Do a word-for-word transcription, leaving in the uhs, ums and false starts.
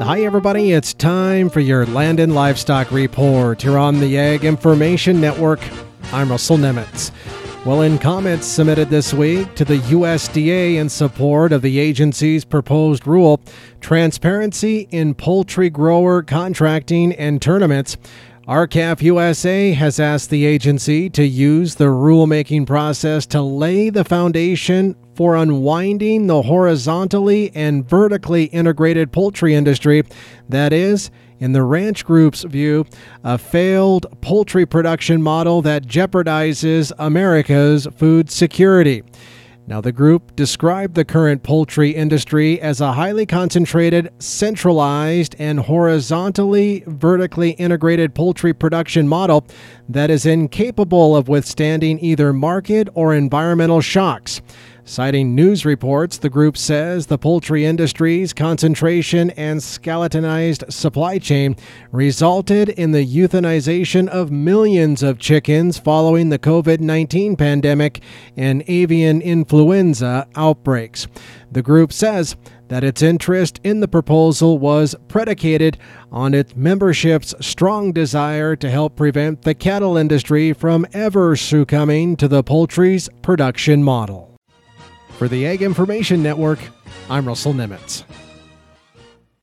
Hi, everybody. It's time for your Land and Livestock Report here on the Ag Information Network. I'm Russell Nemitz. Well, in comments submitted this week to the U S D A in support of the agency's proposed rule, Transparency in Poultry Grower Contracting and Tournaments, R C A F U S A has asked the agency to use the rulemaking process to lay the foundation for unwinding the horizontally and vertically integrated poultry industry that is, in the ranch group's view, a failed poultry production model that jeopardizes America's food security. Now, the group described the current poultry industry as a highly concentrated, centralized, and horizontally, vertically integrated poultry production model that is incapable of withstanding either market or environmental shocks. Citing news reports, the group says the poultry industry's concentration and skeletonized supply chain resulted in the euthanization of millions of chickens following the covid nineteen pandemic and avian influenza outbreaks. The group says that its interest in the proposal was predicated on its membership's strong desire to help prevent the cattle industry from ever succumbing to the poultry's production model. For the Ag Information Network, I'm Russell Nemitz.